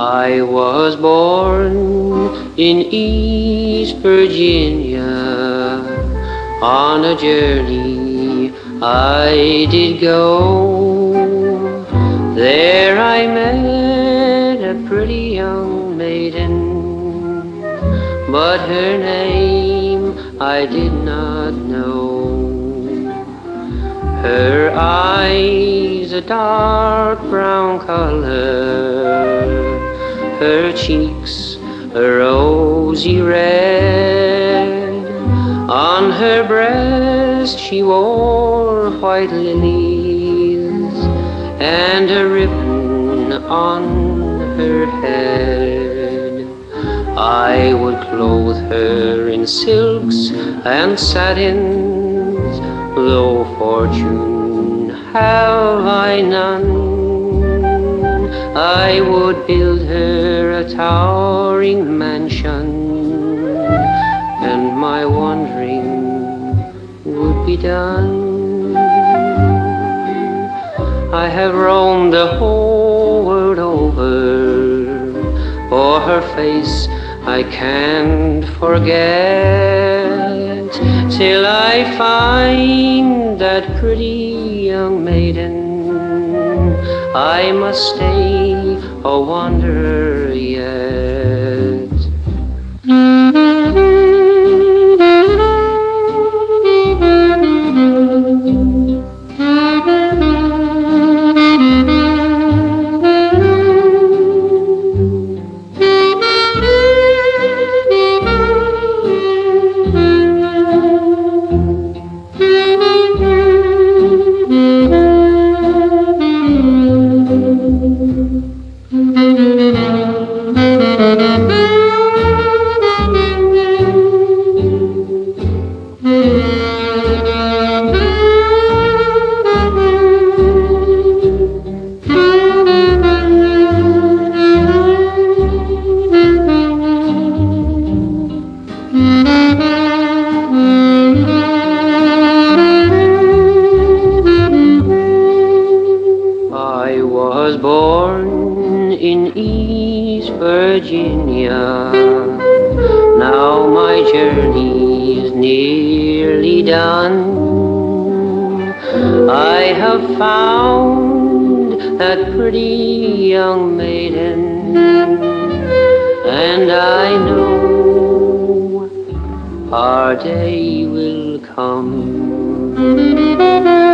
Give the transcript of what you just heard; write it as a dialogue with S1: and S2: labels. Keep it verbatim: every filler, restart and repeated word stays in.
S1: I was born in East Virginia. On a journey I did go. There I met a pretty young maiden, but her name I did not know. Her eyes a dark brown color, her cheeks a rosy red. On her breast she wore white lilies, and a ribbon on her head. I would clothe her in silks and satins, though fortune have I none. I would build her a towering mansion, and my wandering would be done. I have roamed the whole world over, for her face I can't forget, till I find that pretty young maiden. I must stay a wanderer yet. I was born in East Virginia. Now my journey's nearly done. I have found that pretty young maiden, and I know our day will come.